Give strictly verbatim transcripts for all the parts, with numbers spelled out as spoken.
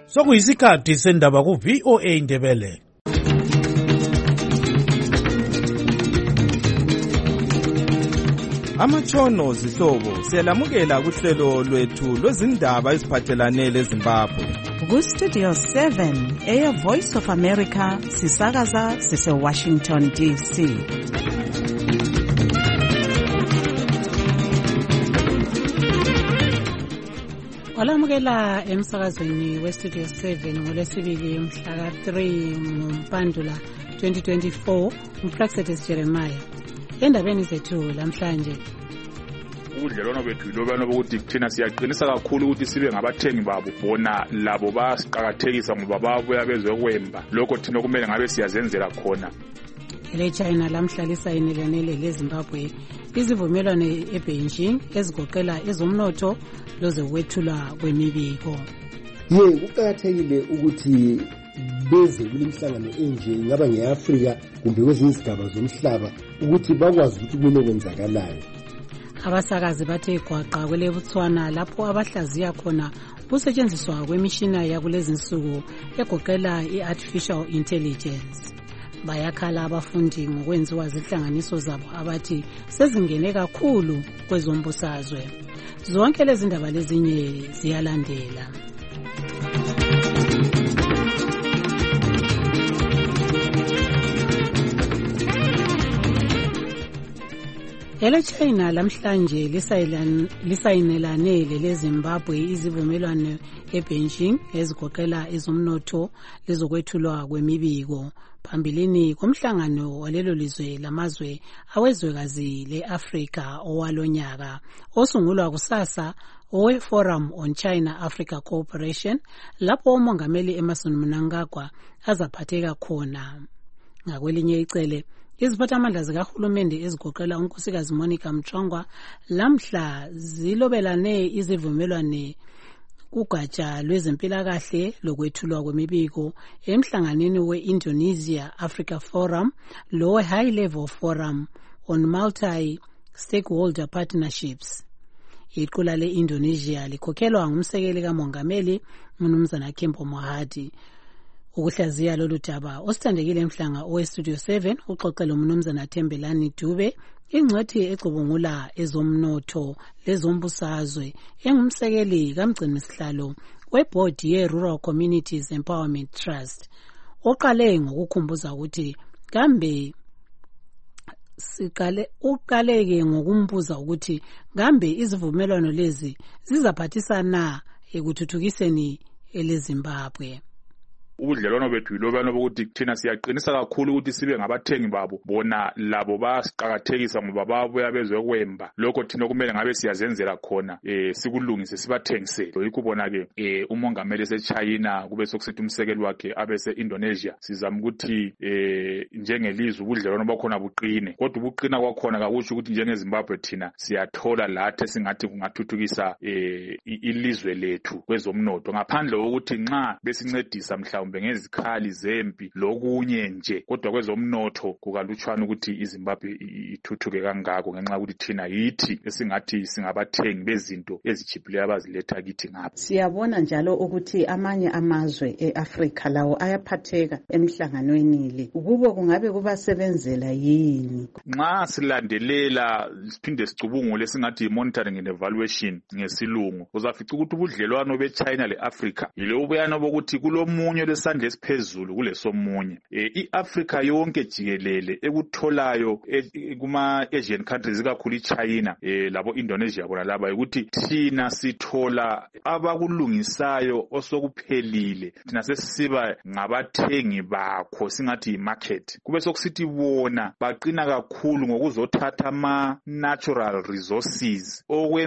Sokuyisikhathi sendaba ku V O A Indebele. Amatshono zihlobo siyalamukela kuhlelo lwethu lwezindaba eziphathelane leZimbabwe. Ku Studio seven, Air Voice of America, sisakaza sise Washington D C. Walamukela emsakazweni we Studio seven ngolwesibili mhla ka three ngoMpandula twenty twenty-four, uPraxetis Jeremiah. Endabeni zethu lamhlanje ubudlelwano bethu lobana bokuthi thina siyaqinisa kakhulu ukuthi sibe ngabathengi babo, bona labo basiqhakathekisa ngoba babuya bezokwemba lokho thina kumele ngabe siyazenzela khona. ele China lamhlalisa inelane leZimbabwe izivumelwano eBeijing ezigoqela ezomnotho lozokwethula kwemibiko. Ye kuqakathekile ukuthi beze kulimhlangano enje ngaba ngeAfrika kumbe kwezinye izigaba zomhlaba ukuthi bakwazi ukuthi kumele kwenzakalayo. Abasakazi bathe gwaqa kwele Botswana lapho abahlaziya khona kusetshenziswa kwemishina yakulezi insuku egoqela iartificial intelligence. Bayakhala abafundi ngokwenziwa zihlanganiso zabo abathi sezingene kakhulu kwezombusazwe. Zonke lezi ndaba lezinye ziyalandela. ele China lamhlanje lisayinelane leZimbabwe izivumelwano eBeijing ezigoqela ezomnotho lezokwethulwa kwemibiko. Phambilini komhlangano walelo lizwe lamazwe awezwekazi leAfrika owalonyaka osungulwa kusasa owe Forum on China-Africa Cooperation, lapho umongameli Emmerson Mnangagwa azaphatheka khona. Ngakwelinye icele iziphathamandla zikahulumende ezigoqela unkosikazi Monica Mchongwa lamhla zilobelane izivumelwano kugatsha lwezempilakahle lokwethulwa kwemibiko emhlanganweni we-Indonesia Africa Forum lowe High Level Forum on Multi-Stakeholder Partnerships. Iqula le-Indonesia likhokhelwa ngumsekeli kamongameli uMnumzana Kempo Mohadi. Ukuhlaziya lolu daba osithandekile emhlanga owe Studio seven uxoxela uMnumzana Thembelani Dube, ingcwethi ecubungula ezomnotho lezombusazwe engumsekeli kamgcini sihlalo weboard ye-Rural Communities Empowerment Trust. Oqale ngokukhumbuza ukuthi kambe sikale uqaleke ngokumbuza ukuthi kambe izivumelwano lezi zizaphathisana ekuthuthukiseni eleZimbabwe. Ubudlelwano bethu lobana bokuthi thina siyaqinisa kakhulu ukuthi sibe ngabathengi babo, bona labo basiqhakathekisa ngoba babuya bezokwemba lokho thina kumele ngabe siyazenzela khona eh sikulungise sibathengisele. Yikho bona ke eh umongameli eseChina kube sokusithi umsekeli wakhe abese Indonesia sizama ukuthi eh njengelizwe ubudlelwano bakhona buqine, kodwa ubuqina kwakhona kakusho ukuthi njengeZimbabwe thina siyathola lathe singathi kungathuthukisa eh ilizwe lethu kwezomnotho ngaphandle kokuthi nxa besincedisa mhla ngezikhali zempi lokunye nje, kodwa kwezomnotho kukalutshwana ukuthi iZimbabwe ithuthuke kangako ngenxa ukuthi thina yithi esingathi singabathengi bezinto ezichiphileyo abaziletha kithi ngapha. Siyabona njalo ukuthi amanye amazwe eAfrika lawo ayaphatheka emhlanganweni le, ukubo kungabe kubasebenzela yini? Nxa silandelela siphinde sicubungule singathi monitoring and evaluation ngesilungu, uzafica ukuthi ubudlelwano beChina leAfrika yilo ubuyana bokuthi kulomunye lesandla esiphezulu kulesomunye. E, iAfrika yonke jikelele ekutholayo e, kuma Asian countries kakhulu iChina e, labo Indonesia bona laba ukuthi thina sithola abakulungisayo osokuphelile, thina sesiba ngabathengi bakho singathi imarket. Kube sokusithi bona baqina kakhulu ngokuzothatha ama natural resources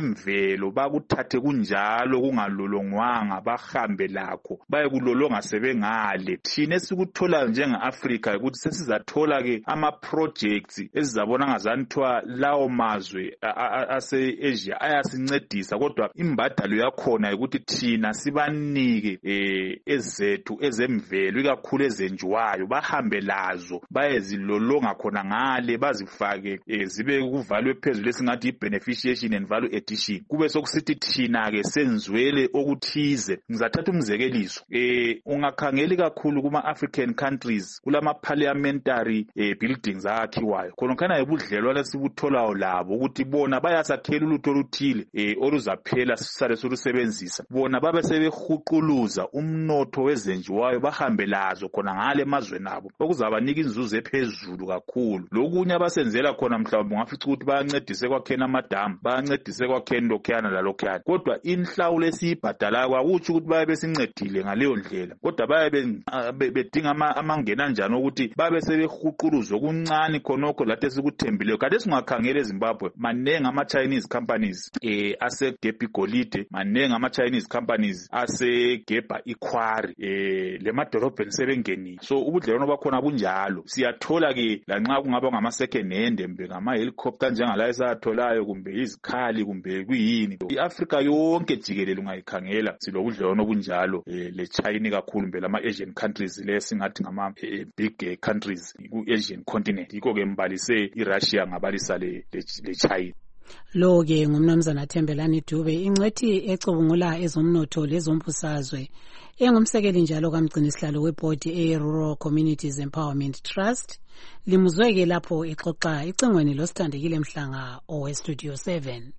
okwemvelo bakuthathe kunjalo kungalolongwanga bahambe lakho baye kulolonga sebe ngale thina esikuthola njenge-Africa ukuthi sesizathola ke ama-projects ezizabona ngazanithiwa lawo mazwe ase-Asia ayasincedisa kodwa imbadalo yakhona ukuthi thina sibanike eh ezethu ezemvelo ikakhulu ezenjiwayo bahambe lazo bayezilolonga khona ngale bazifake eh, zibe kuvalwe phezulu esingathi i-beneficiation and value addition kube sokusithi thina ke senzwele okuthize. Ngizathatha umzekeliso eh ungakhangeli kakhulu kuma African countries kulama parliamentary eh, buildings akhiwayo khona khana ebudlelwane sibutholayo labo ukuthi bona bayasakhela ulutho oluthile eh oluzaphela sisale solusebenzisa bona babe sebehuquluza umnotho wezenjiwayo bahambe lazo khona ngale emazweni abo okuzabanika inzuzo ephezulu kakhulu. Lokunye abasenzela khona mhlawumbe ngafica ukuthi bayancedise kwakhena amadamu bayancedise kwakhena lokhuyana lalokhuyana kodwa inhlawulo esiyibhadalayo kwakuthi ukuthi baye besincedile ngaleyo ndlela kodwa baye bedinga amangena njani ukuthi babe sebehuquluza okuncane khonokho lathi sikuthembileyo. Kade singakhangela eZimbabwe manengi ama Chinese companies eh asegebha igolide manengi ama Chinese companies asegebha ikhwari eh lemadolobheni sebengenile. So ubudlelwano bakhona bunjalo siyathola ke lanxa kungaba ngama second hand mbe ngama helicopter njengala esatholayo kumbe izikhali kumbe kuyini iAfrica yonke jikelele ungayikhangela silobudlelwano bunjalo eh, le China kakhulu mbe lama Asian countries lesingathi ngama eh, big eh, countries ku Asian continent yiko ke mbalise iRussia ngabalisa le, le, le China. Lo ke ngumnumzana Thembelani Dube ingcethi ecubungula ezomnotho lezombusazwe engumsekeli njalo kamgcini isihlalo webhodi e-Rural Communities Empowerment Trust limuzweke lapho exoxa icingweni losithandekile Mhlanga owe Studio seven.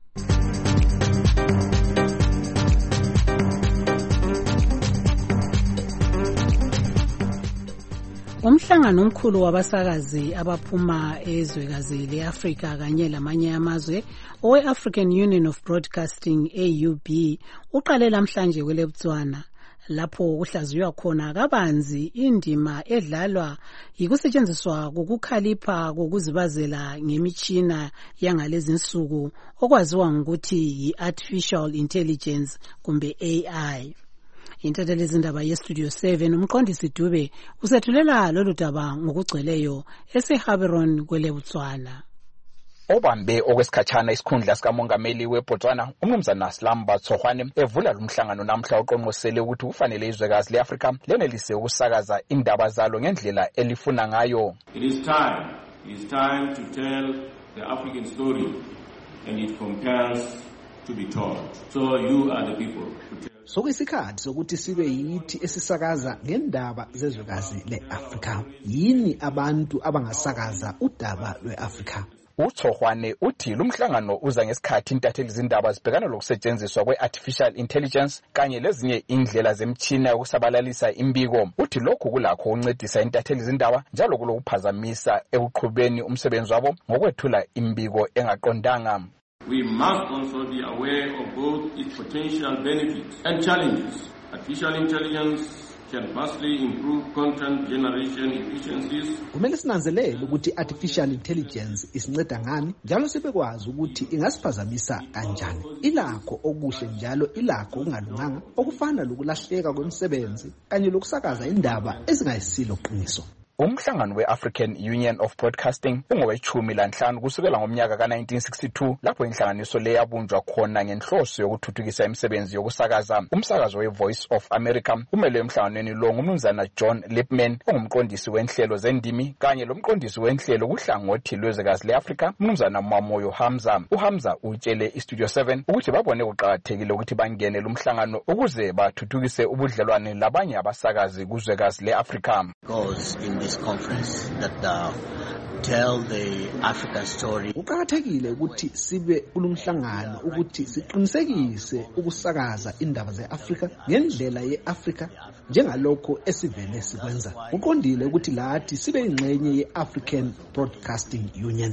Umhlangano omkhulu wabasakazi abaphuma ezwekazi leAfrika kanye lamanye amazwe owe-African Union of Broadcasting A U B uqale namhlanje kweleBotswana lapho kuhlaziywa khona kabanzi indima edlalwa yikusetshenziswa kokukhalipha kokuzibazela ngemitshina yangalezi insuku okwaziwa ngokuthi yi-artificial intelligence kumbe A I. Intatheli izindaba yeStudio seven umqondisi Dube usethulela lolu daba ngokugcweleyo eseHaberon kweleBotswana. Obambe okwesikhatshana isikhundla sikamongameli weBotswana umnumzana Slamba Tsohwane evula lumhlangano namhla uqonqosele ukuthi ufanele izwekazi leAfrika lenelise ukusakaza indaba zalo ngendlela elifuna ngayo. It is time, it is time to tell the African story and it compels to be told. So you are the people who tell. Sokuyisikhathi sokuthi sibe yithi esisakaza ngendaba zezwekazi leAfrika. Yini abantu abangasakaza udaba lweAfrika? uTsohwane uthi lumhlangano uza ngesikhathi intatheli izindaba zibhekana lokusetshenziswa kwe-artificial intelligence kanye lezinye indlela zemtshina yokusabalalisa imbiko. Uthi lokhu kulakho ukuncedisa intatheli izindaba njalo kulokuphazamisa ekuqhubeni umsebenzi wabo ngokwethula imbiko engaqondanga. We must also be aware of both its potential benefits and challenges. Artificial intelligence can vastly improve content generation efficiencies. Kumele sinanzelele ukuthi artificial intelligence isinceda ngani njalo sibekwazi ukuthi ingasiphazamisa kanjani. Ilakho okuhle njalo ilakho okungalunganga okufana lokulahleka kwemisebenzi kanye lokusakaza indaba ezingayisilo qiniso. Umhlangano we-African Union of Broadcasting ungowechumi lanhlanu kusukela ngomnyaka ka nineteen sixty-two lapho inhlanganiso le yabunjwa khona ngenhloso yokuthuthukisa imisebenzi yokusakaza. Umsakazo we-Voice of America umele emhlanganweni lo ngumnumzana John Lipman ongumqondisi wenhlelo zendimi kanye lomqondisi wenhlelo kuhlangothi lwezwekazi leAfrika umnumzana Mamoyo Hamza. uHamza utshele iStudio seven ukuthi babone kuqakathekile ukuthi bangene lumhlangano ukuze bathuthukise ubudlelwane labanye abasakazi kuzwekazi leAfrika. This conference that uh, tell the African story. Uqakathekile ukuthi sibe kulumhlangano ukuthi siqinisekise ukusakaza indaba zeAfrika ngendlela yeAfrika njengalokho esivele sikwenza. Uqondile ukuthi lathi sibe ingxenye yeAfrican Broadcasting Union.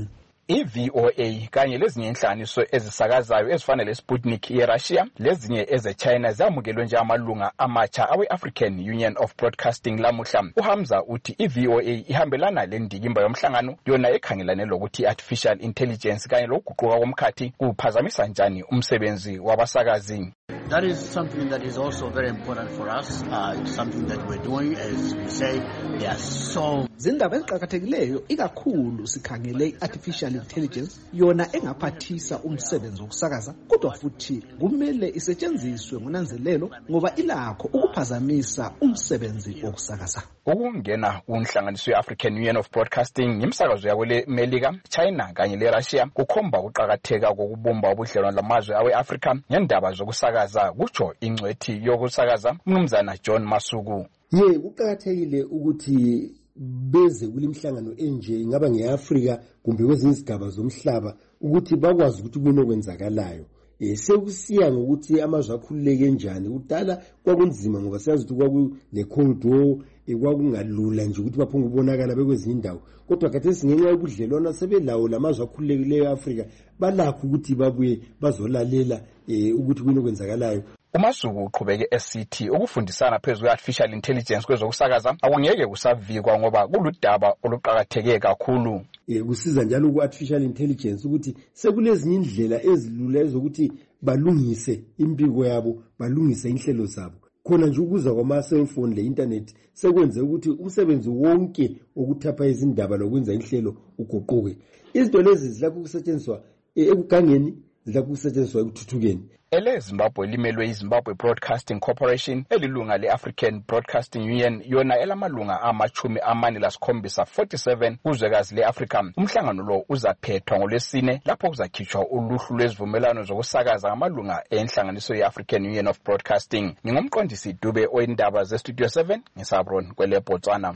I-V O A kanye lezinye inhlanganiso ezisakazayo ezifana le-Sputnik ye-Russia lezinye eze-China zamukelwe njengamalunga amatsha awe-African Union of Broadcasting lamuhla. uHamza uthi i-V O A ihambelana lendikimba yomhlangano yona ekhangelane lokuthi i-artificial intelligence kanye lokuguquka komkhathi kuphazamisa njani umsebenzi wabasakazi. That is something that is also very important for us. Uh, it's something that we're doing, as we say, they are so... Zindaba eziqhakathekileyo ikakhulu sikhangele i-artificial intelligence yona engaphathisa umsebenzi wokusakaza kodwa futhi kumele isetshenziswe ngonanzelelo ngoba ilakho ukuphazamisa umsebenzi wokusakaza. Ukungena kunhlanganiso ye-African Union of Broadcasting ngimsakazo yakwele Melika, China kanye le-Russia kukhomba ukuqhakatheka kokubumba ubudlelwano lamazwe awe-Afrika ngendaba zokusakaza kutsho ingcwethi yokusakaza umnumzana John Masuku. Ye kuqhakathekile ukuthi beze kulimhlangano enje ingaba ngeAfrika kumbe kwezinye izigaba zomhlaba ukuthi bakwazi ukuthi kunokwenzakalayo. Eh sekusiya ngokuthi amazwe akhululeke kanjani. Udala kwakunzima ngoba siyazi ukuthi kwakune Cold War ekwakungalula nje ukuthi baphunga ubonakala bekwezinye indawo. Kodwa khathesi ngenxa yobudlelwano sebelawo lamazwe akhululekileyo eAfrika balakho ukuthi babuye bazolalela eh ukuthi kunokwenzakalayo. uMasuku uqhubeke esithi ukufundisana phezulu kwe-artificial intelligence kwezokusakaza akungeke kusavikwa ngoba kuludaba oluqhakatheke kakhulu. Eh kusiza njalo ku-artificial intelligence ukuthi sekulezinye indlela ezilula ezokuthi balungise impiko yabo, balungise inhlelo zabo. Khona nje ukuza kwama-cellphone le-internet sekwenze ukuthi umsebenzi wonke okuthapha izindaba lokwenza inhlelo uguquke. Izinto lezi zilapho kusetshenziswa ekugangeni, zilapho kusetshenziswa ekuthuthukeni. Ele Zimbabwe limelwe iZimbabwe Broadcasting Corporation elilunga le-African Broadcasting Union yona elamalunga amachumi amane lasikhombisa forty-seven kuzwekazi le-Afrika. Umhlangano lo uzaphethwa ngolwesine lapho kuzakhitshwa uluhlu lwezivumelwano zokusakaza ngamalunga enhlanganiso ye-African Union of Broadcasting. Ngingumqondisi Dube oyindaba ze-Studio seven ngisabron kwele Botswana.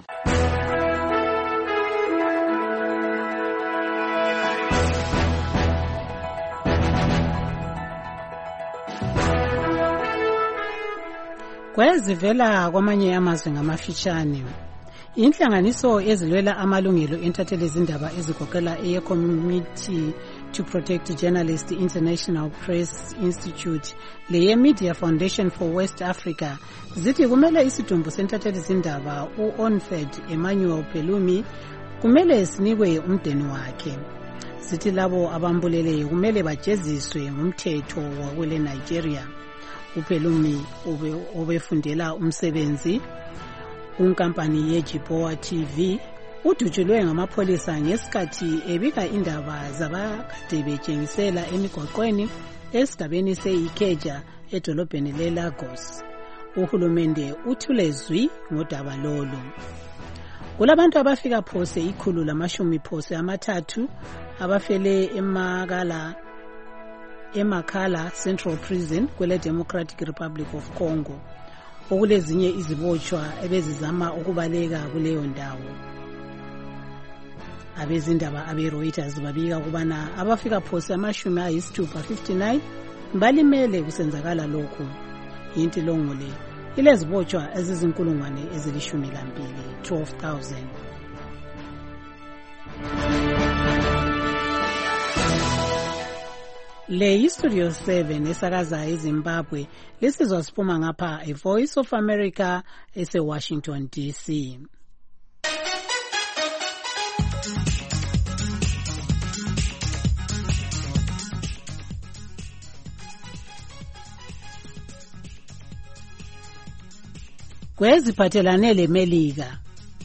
Kwezivela kwamanye amazwe ngamafitshane. Inhlanganiso ezilwela amalungelo entathelwe izindaba ezigoqela eye-Committee to Protect Journalists International Press Institute leye Media Foundation for West Africa zithi kumele isidumbu sentatheli izindaba u-Onfed Emmanuel Pelumi kumele sinikwe umdeni wakhe. Zithi labo abambuleleyo kumele bajeziswe ngumthetho wakwele Nigeria. uPelumi obefundela umsebenzi kunkampani yeJiboa T V udutshulwe ngamapholisa ngesikhathi ebika indaba zabakade betshengisela emigwaqweni esigabeni se-Ikeja edolobheni le-Lagos. Uhulumende uthule zwi ngodaba lolu. Kulabantu abafika phose ikhulu lamashumi phose amathathu abafele emakala eMakala Central Prison kwele Democratic Republic of Congo. Okulezinye izibotshwa ebezizama ukubaleka kuleyo ndawo. Abezindaba abe-Reuters babika kubana abafika phose amashumi ayisithupha fifty-nine balimele kusenzakala lokhu. Intilongo le ilezibotshwa ezizinkulungwane ezilishumi lambili twelve thousand. Le iStudio seven esakaza eZimbabwe lesizwa siphuma ngapha eVoice of America ese-Washington D C. Kweziphathelane leMelika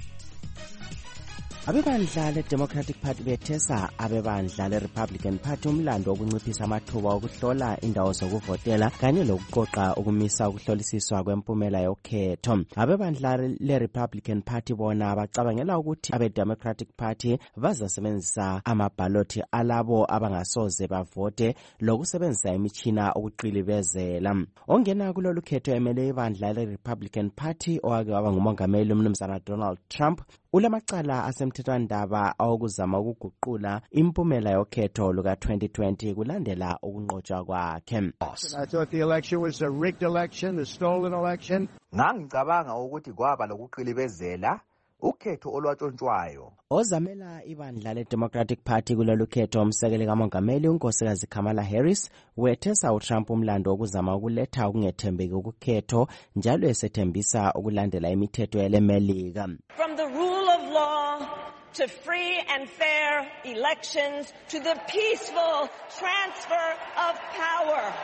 abebandla le-Democratic Party bethesa abebandla le-Republican Party umlando wokunciphisa amathuba okuhlola indawo zokuvotela kanye lokuqoqa ukumisa ukuhlolisiswa kwempumela yokhetho. Abebandla le-Republican Party bona bacabangela ukuthi abe-Democratic Party bazasebenzisa amabhaloti alabo abangasoze bavote lokusebenzisa imitshina ukuqilibezela. Ongena kulolu khetho emele ibandla le-Republican Party owake waba ngumongameli umnumzana Donald Trump ulamacala asemthethwandaba awokuzama ukuguqula impumela yokhetho luka twenty twenty kulandela ukunqotshwa kwakhe. I thought the election was a rigged election, a stolen election. Ngangicabanga ukuthi kwaba lokuqilibezela ukhetho olwatshontshwayo. Ozamela ibandla le-Democratic Party kulolu khetho umsekeli kamongameli unkosikazi Kamala Harris wethesa uTrump umlando wokuzama ukuletha ukungethembeki ukukhetho njalo esethembisa ukulandela imithetho yelemelika. From the rule of law to free and fair elections to the peaceful transfer of power.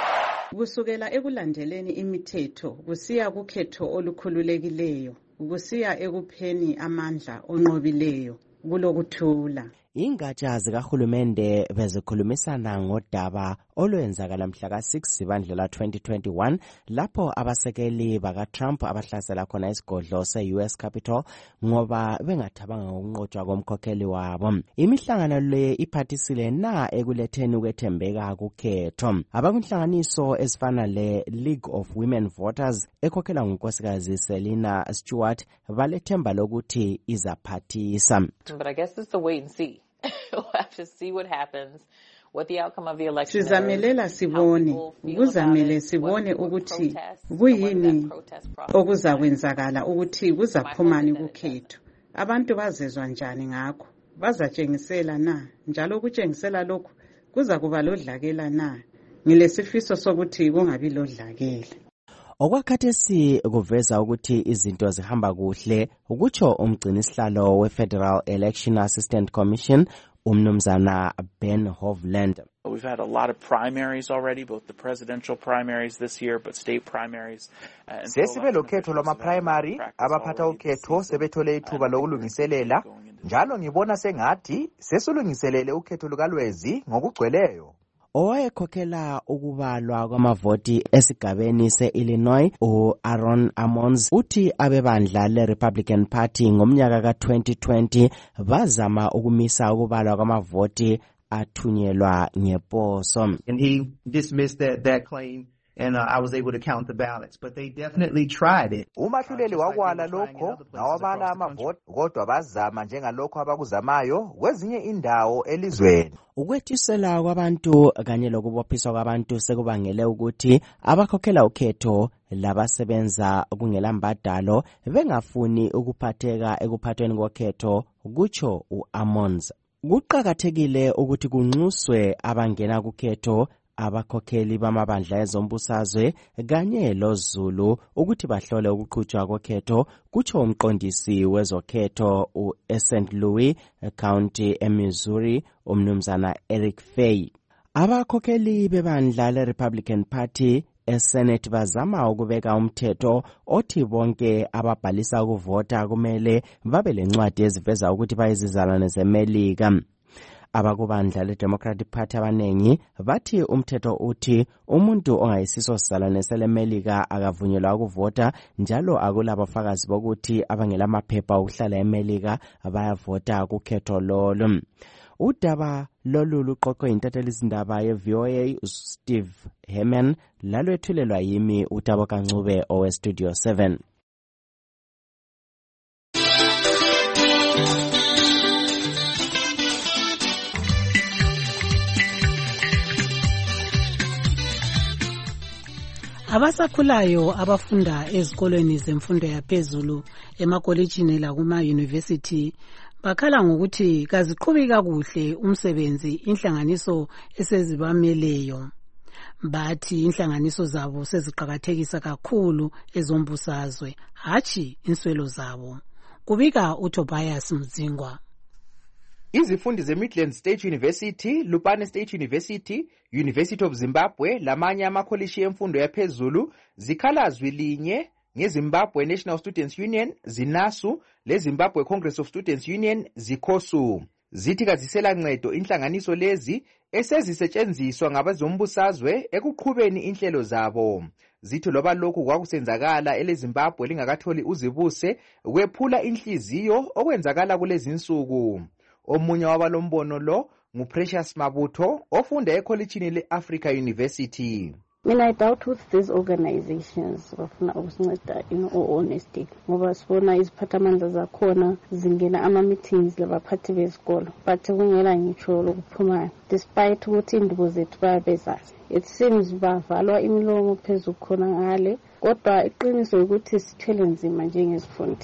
Kusukela ekulandeleni imithetho kusiya kukhetho olukhululekileyo kusiya ekupheni amandla onqobileyo kulokuthula. Ingatsha zikahulumende bezikhulumisana ngodaba olwenzakala mhla ka six Zibandlela twenty twenty-one lapho abasekeli baka-Trump abahlasela khona isigodlo se-U S Capitol ngoba bengathabanga ngokunqotshwa komkhokheli wabo. Imihlangano le iphathisile na ekuletheni ukwethembeka kukhetho. Abakunhlanganiso ezifana le-League of Women Voters ekhokhela ngunkosikazi Selina Stewart balethemba lokuthi izaphathisa. But I guess it's the wait and see. We'll have to see what happens, what the outcome of the election is. Sizamelela sibone, kuzamele sibone ukuthi kuyini okuzakwenzakala ukuthi kuzaphumani kukhetho. Abantu bazezwa njani ngakho? Bazatshengisela na? Njalo ukutshengisela lokhu kuza kuba lodlakela na? Ngilesifiso sokuthi kungabi lodlakela. Okwakhathesi kuveza ukuthi izinto zihamba kuhle ukutsho umgcinisihlalo we-Federal Election Assistant Commission umnumzana Ben Hovland. We've had a lot of primaries already, both the presidential primaries this year, but state primaries. Uh, Sesibe lokhetho lwama primary abaphatha ukhetho sebethole ithuba lokulungiselela njalo ngibona sengathi sesulungiselele ukhetho lukalwezi ngokugcweleyo. Owayekhokhela ukubalwa kwamavoti esigabeni se-Illinois u-Aaron Ammons uthi abebandla le-Republican Party ngomnyaka ka twenty twenty bazama ukumisa ukubalwa kwamavoti athunyelwa ngeposo. And he dismissed that, that claim. And uh, I was able to count the ballots, but they definitely tried it. Umahluleli wakwala lokho nawabala amavoti kodwa bazama njengalokho abakuzamayo kwezinye indawo elizweni. Ukwethisela kwabantu kanye lokubophiswa kwabantu sekubangele ukuthi abakhokhela ukhetho labasebenza kungelambadalo bengafuni ukuphatheka ekuphathweni kokhetho kutsho u-Ammons. Kuqakathekile ukuthi kunxuswe abangena kukhetho abakhokheli bamabandla ezombusazwe kanye loZulu ukuthi bahlole ukuqhutshwa kokhetho kutsho umqondisi wezokhetho u-Saint Louis County eMissouri umnumzana Eric Fay. Abakhokheli bebandla le-Republican Party eSenate bazama ukubeka umthetho othi bonke ababhalisa ukuvota kumele babe lencwadi eziveza ukuthi bayizizalwane zeMelika. Abakubandla le-Democratic Party abanengi bathi umthetho uthi umuntu ongayisiso sizalwane selemelika akavunyelwa ukuvota njalo akulabafakazi bokuthi abangelamaphepha okuhlala eMelika bayavota kukhetho lolo. Udaba lolu luqoqwe intatheli izindaba ye-V O A Steve Herman lalwethulelwa yimi uTabo Kancube owe-Studio seven. Abasakhulayo abafunda ezikolweni zemfundo yaphezulu emakolejini lakuma-university bakhala ngokuthi kaziqhubi kakuhle umsebenzi inhlanganiso esezibameleyo. Bathi inhlanganiso zabo seziqakathekisa kakhulu ezombusazwe, hatshi inswelo zabo. Kubika uTobias Mzingwa. Izifundi ze-Midland State University, Lupane State University, University of Zimbabwe lamanye amakolishi emfundo yaphezulu zikhala zwi linye ngeZimbabwe National Students Union, ZINASU, leZimbabwe Congress of Students Union, ZICOSU. Zithi kazisela ncedo inhlanganiso lezi esezisetshenziswa ngabazombusazwe ekuqhubeni inhlelo zabo. Zithi loba lokhu kwakusenzakala eleZimbabwe lingakatholi uzibuse kwephula inhliziyo okwenzakala kulezi insuku. Omunye wabalombono lo nguPrecious Mabutho ofunda ekolejini le-Africa University. Mina I doubt with these organizations bafuna ukusinceda in all honesty ngoba sibona iziphathamandla zakhona zingena ama-meetings labaphathi bezikolo but kungela ngitsho lokuphumayo despite ukuthi indubo zethu bayabezazi. It seems bavalwa imilomo phezulu khona ngale kodwa iqiniso ukuthi sithwele nzima njengezifundi.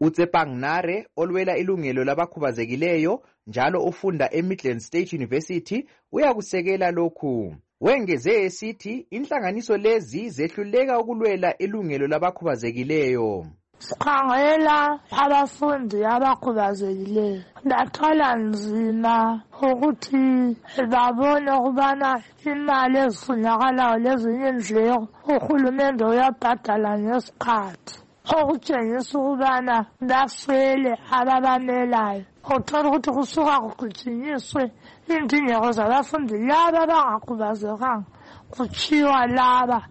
uTsepang Nare olwela ilungelo labakhubazekileyo njalo ufunda eMidlands State University uyakusekela lokhu. Wengeze esithi inhlanganiso lezi zehluleka ukulwela ilungelo labakhubazekileyo. Sikhangela abafundi abakhubazekileyo. Ndathwala nzima ukuthi babone ukubana imali ezifunakalayo lezinye indleko uhulumende uyabhadala ngesikhathi. Okutshengisa ukubana bafele ababamelayo. Uthola ukuthi kusuka kugijinyiswe indingeko zabafundi laba abangakhubazekanga kuchiwa laba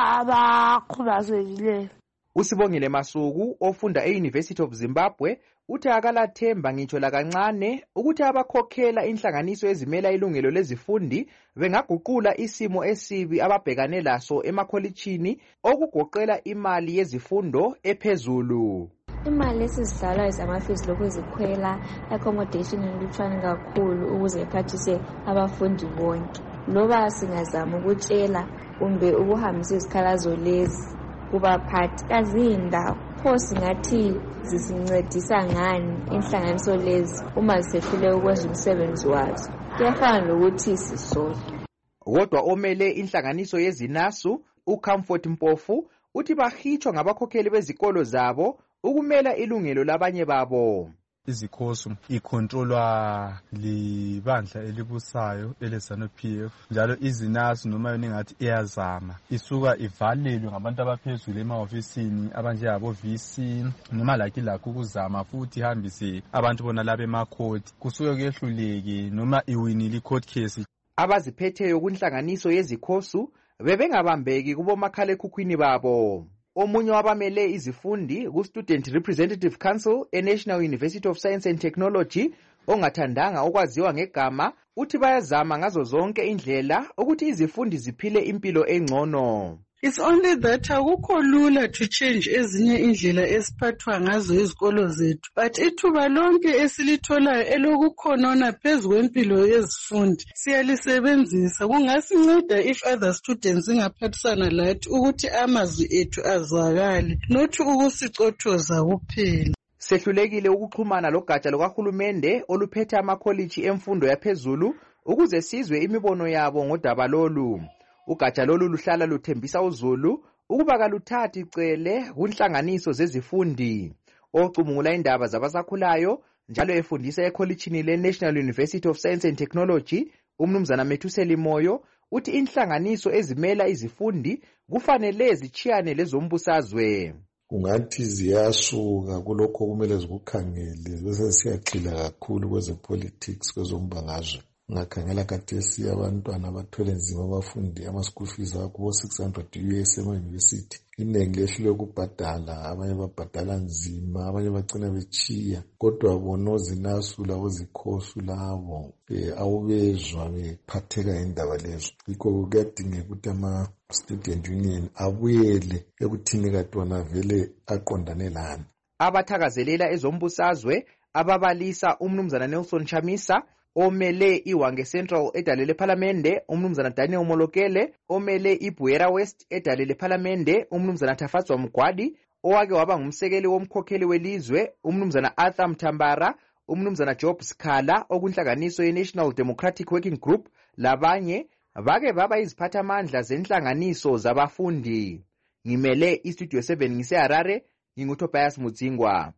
abakhubazekileyo. Usibongile Masuku ofunda e-University of Zimbabwe uthi akalathemba ngitsho lakancane ukuthi abakhokhela inhlanganiso ezimela ilungelo lezifundi bengaguqula isimo esibi ababhekane laso emakholitshini okugoqela imali yezifundo ephezulu. Imali esizidlalayo zamafees lokuzikhwela accommodation ilutshwane kakhulu ukuze iphathise abafundi bonke. Loba singazama ukutshela kumbe ukuhambisa izikhalazo lezi kubaphathi kazindawo pho singathi zisincedisa ngani inhlanganiso lezi uma zisehlule ukwenza umsebenzi wazo. Kuyafana nokuthi sisole. Kodwa omele inhlanganiso yezinasu uComfort Mpofu uthi bahitshwa ngabakhokheli bezikolo zabo ukumela ilungelo labanye babo. Izikhoso icontrolwa libandla elibusayo eleZANU-P F njalo izinasu noma yona ngathi iyazama isuka ivalelwe ngabantu abaphezulu emahofisini abanjengabo V C noma laki lakho ukuzama futhi ihambise abantu bona laba emakhoti kusuke kuyehluleke noma iwinile icourt case. Abaziphetheyo kunhlanganiso yezikhoso bebengabambeki kubomakhala ekhukhwini babo. Omunye wabamele izifundi ku-Student Representative Council e-National University of Science and Technology ongathandanga okwaziwa ngegama uthi bayazama ngazo zonke indlela ukuthi izifundi ziphile impilo engcono. It's only that akukho lula to change ezinye indlela esiphathwa ngazo izikolo zethu, but ithuba lonke esilitholayo elokukhonona phezu kwempilo yezifundi siyalisebenzisa. Kungasinceda if other students ingaphathisana lathi ukuthi amazwi ethu azwakale, not ukusicothoza kuphela. Sehlulekile ukuxhumana logatsha lukahulumende oluphethe amakholiji emfundo yaphezulu ukuze sizwe imibono yabo ngodaba lolu. Ugatsha lolu luhlala luthembisa uzulu ukuba kaluthathi icele kunhlanganiso zezifundi. Ocubungula indaba zabasakhulayo njalo efundisa ekholitshini le-National University of Science and Technology umnumzana Methuseli Moyo uthi inhlanganiso ezimela izifundi kufanele zichiyane lezombusazwe. Kungathi ziyasuka kulokho kumele zikukhangele bese siyagxila kakhulu kwezepolitics kwezombangazwe. Ngakhangela kathesi abantwana abathwele nzima abafundi ama-school fees akubo six hundred U S ema-university. Inengi lehlulwe ukubhadala, abanye babhadala nzima, abanye bagcina bechiya. Kodwa bona ozinasu labo zikhoso labo eh awubezwa bephatheka indaba lezo. Yikho kuyadingeka ukuthi ama-student union abuyele ekuthini katwana vele aqondane lana. Abathakazelela ezombusazwe ababalisa umnumzana Nelson Chamisa omele iWange Central edalele Parliamente umnumzana Daniel Molokele, omele iBuera West edalele Parliamente umnumzana Tafatswa Mgwadi, owake waba ngumsekeli womkhokheli welizwe umnumzana Arthur Mthambara, umnumzana Job Skhala okunhlanganiso ye-National Democratic Working Group labanye bake baba iziphathamandla zenhlanganiso zabafundi. Ngimele iStudio seven ngise Harare, nginguTobias Mudzingwa.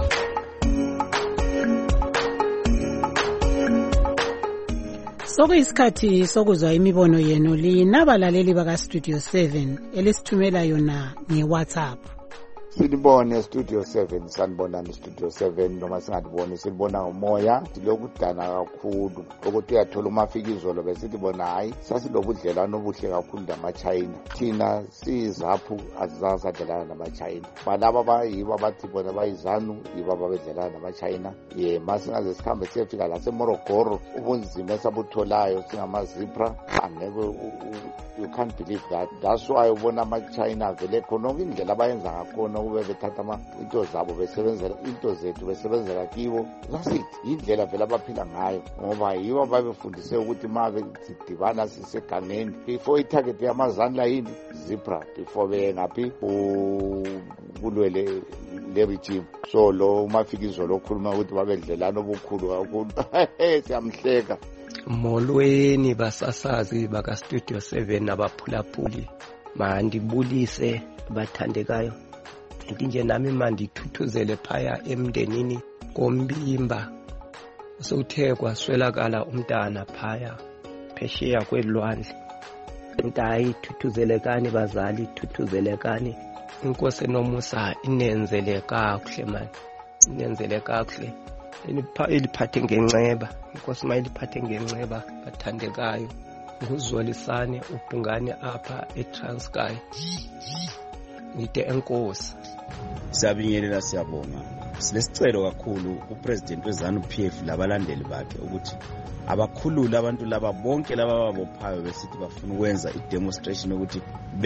Sokuyisikhathi sokuzwa imibono yenu linabalaleli baka Studio seven elisithumela yona ngeWhatsApp. Silibone Studio seven, sanibonani Studio seven noma singadiboni silibona ngomoya silokudana kakhulu ukuthi uyathola umafikizolo besithi bona hayi sasilobudlelwano obuhle kakhulu namaChina. Thina sizaphu azizasadlelana namaChina. Balaba bayibo abathi bona bayizanu yibo ababedlelana namaChina. Ye masingaze sikhambe siyefika la seMorogoro ubunzima esabutholayo singamazipra angeke you can't believe that. That's why ubona amaChina vele khona indlela abayenza ngakhona ube bethatha into zabo besebenzela into zethu besebenzela kibo. Lasithi indlela vele abaphila ngayo ngoba yibo ababefundise ukuthi mabe sidibana sisegangeni before itarget yamazanla yini zebra before bengaphi kulwele le regime. So lo uMafikizolo okhuluma ukuthi babedlelana obukhulu kakhulu siyamhleka. Molweni basasazi baka Studio seven abaphulaphuli mandibulise bathandekayo. Kanti nje nami mandithuthuzele phaya emndenini koMbimba sewuthe kwaswelakala umntana phaya phesheya kwelwandle. Ntayi thuthuzelekani bazali thuthuzelekani. Inkosi nomusa inenzele kakuhle manje. Inenzele kakuhle. Iliphathe ngenceba. Inkosi mayiliphathe ngenceba bathandekayo. Nguzwolisane ubhungane apha eTranskei. Ngide enkosi. Siyabingelela siyabonga. Silesicelo kakhulu kuPresident weZANU P F labalandeli bakhe ukuthi abakhulula abantu laba bonke laba babophayo besithi bafuna ukwenza i-demonstration ukuthi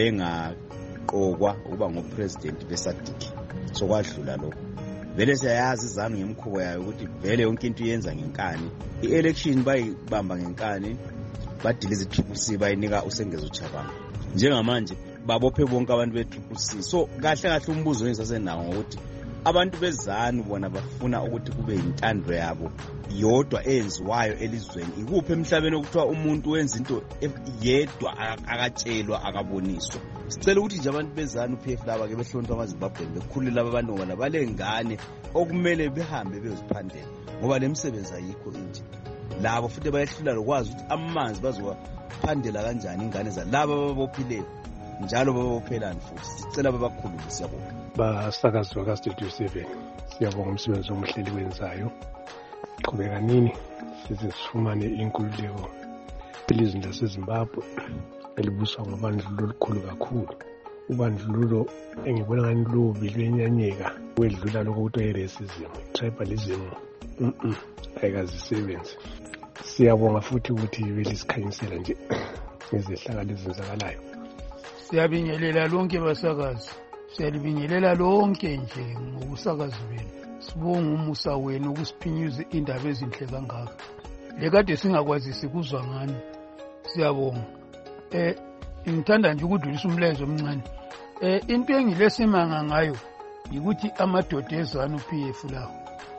bengaqokwa ukuba ngopresident besadiki. So kwadlula lokho. Vele siyayazi iZANU ngemkhubo yayo ukuthi vele yonke into iyenza ngenkani. I-election bayibamba ngenkani, badiliza i-Triple C bayinika uSengeza uChabanga. Njengamanje babophe bonke abantu be-Triple C. So kahle kahle umbuzo engisasenawo ngokuthi abantu beZANU bona bafuna ukuthi kube intando yabo yodwa enziwayo elizweni. Ikuphi emhlabeni okuthiwa umuntu wenza into yedwa akatshelwa akaboniswa. Sicela ukuthi nje abantu beZANU P F laba ke behlonipha amaZimbabwe bekhulula abantu bona balengane okumele behambe beziphandela ngoba lemsebenzi ayikho inje. Labo futhi bayehlula lokwazi ukuthi amanzi bazowaphandela kanjani ingane zalabo ababophileyo njalo babophelani futhi. Sicela babakhulule siyabonga. Basakazi baka Studio seven siyabonga umsebenzi omhleli wenzayo. Qhubeka nini size sifumane inkululeko elizweni laseZimbabwe elibuswa ngobandlululo olukhulu kakhulu. Ubandlululo engibona ngani lubi lwenyanyeka wedlula lokho ukuthi racism, tribalism mhm ayikazisebenzi. Siyabonga futhi ukuthi belisikhanyisela nje ngezehlakalo ezenzakalayo. Siyabingelela lonke basakazi. Siyalibingelela lonke nje ngokusakaza benu. Sibonga umusa wenu ukusiphinyuza indaba ezinhle kangaka. Lekade singakwazi sikuzwa ngani. Siyabonga. Eh ngithanda nje ukudlulisa umlezo omncane. Eh into engilesimanga ngayo ukuthi amadoda eZANU P F lawo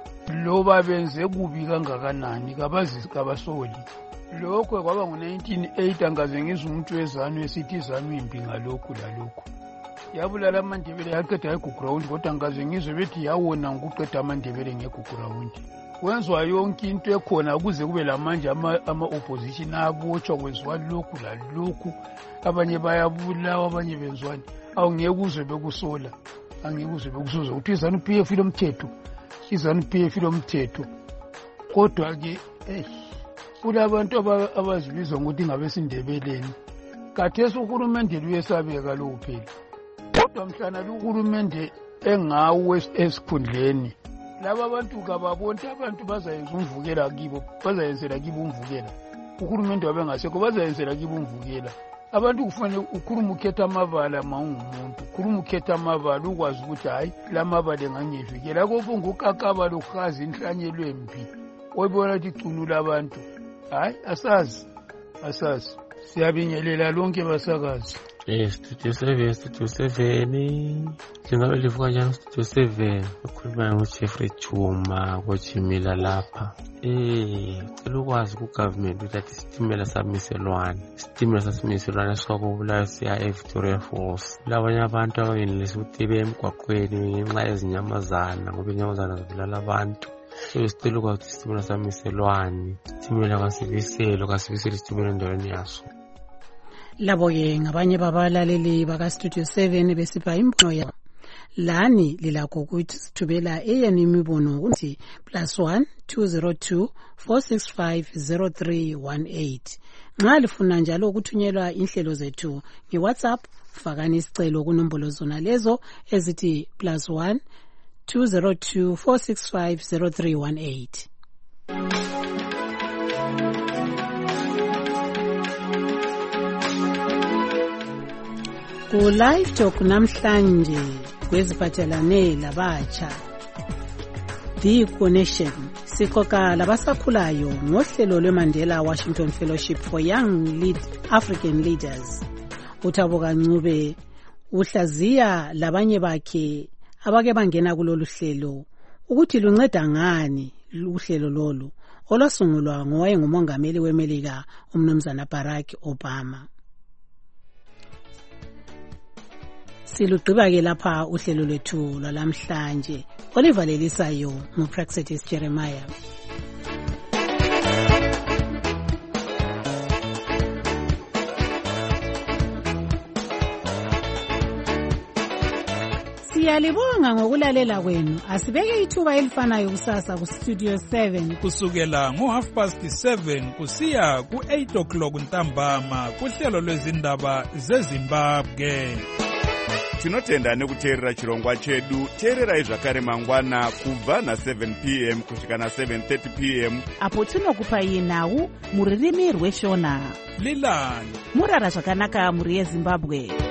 loba benze kubi kangakanani kabazi kabasoli. Lokho kwaba ngo nineteen eighty angaze ngizwe umuntu weZANU esithi iZANU impi ngalokho lalokho. Yabulala amandebele yaqeda eGugurawundi kodwa angaze ngizwe bethi yawona ngokuqeda amandebele ngeGugurawundi. Wenzwa yonke into ekhona ukuze kube lamanje ama opposition abotshwa kwenziwa lokhu lalokhu. Abanye bayabulawa abanye benzwani. Awungeke uzwe bekusola. Angeke uzwe bekusoza ukuthi iZANU P F ilomthetho. iZANU P F ilomthetho. Kodwa ke eh kulabantu abazibiza ngokuthi ngabesindebeleni. Kathesi uhulumende luyesabeka lo kuphela. Kodwa mhlana uhulumende engawe esikhundleni. Laba bantu kababonke abantu bazayenza umvukela kibo, bazayenzela kibo umvukela. Uhulumende wabengasekho bazayenzela kibo umvukela. Abantu kufanele ukhuluma ukhetha amabala mawungumuntu. Ukhuluma ukhetha amabala ukwazi ukuthi hayi lamabala engangivikela kopho ngukakaba lokhazi inhlanyelwe empi. Oyibona ukuthi icunula abantu. Hayi asazi. Asazi. Siyabingelela lonke basakazi. Eh Studio seven Studio seven Singabe livuka njani Studio seven ukhuluma ngoJeffrey Chuma koJimila lapha. Eh cela ukwazi ku government ukuthi isitimela samiselwane. Isitimela sasimiselwane sokubulawa siya eVictoria Falls. Labanye abantu abayenelisa ukuthi bemgwaqweni ngenxa yezinyamazana ngoba inyamazana zibulala abantu. So sicela ukuthi isitimela samiselwane. Isitimela kasibiselo kasibiselo isitimela endaweni yaso. Labo-ke ngabanye babalaleli baka-Studio seven besipha imbono yabo. Lani lilakho ukuthi sithubela eyenu imibono ukuthi plus one two zero two four six five zero three one eight. Nxa lifuna njalo ukuthunyelwa inhlelo zethu nge-WhatsApp, fakani isicelo kunombolo zona lezo ezithi plus one two zero two four six five zero three one eight. Ku live talk namhlanje kweziphathelane labatsha The Connection sikhoka labasakhulayo ngohlelo lweMandela Washington Fellowship for Young Lead African Leaders. Uthabo Kancube uhlaziya labanye bakhe abake bangena kulolu hlelo ukuthi lunceda ngani uhlelo lolu olwasungulwa ngowaye ngumongameli weMelika umnumzana Barack Obama. Silugqiba ke lapha uhlelo lwethu lwalamhlanje olivalelisayo nguPraxetis Jeremiah. Siyalibonga ngokulalela kwenu. Asibeke ithuba elifanayo kusasa ku Studio seven kusukela ngo half past seven kusiya ku eight o'clock ntambama kuhlelo lwezindaba zeZimbabwe. Tinotenda nekuteerera chirongwa chedu. Teererai zvakare mangwana kubva na seven p m kusvika na seven thirty p m apo tinokupai nhau muririmi rweshona. Lilani murara zvakanaka muri yeZimbabwe.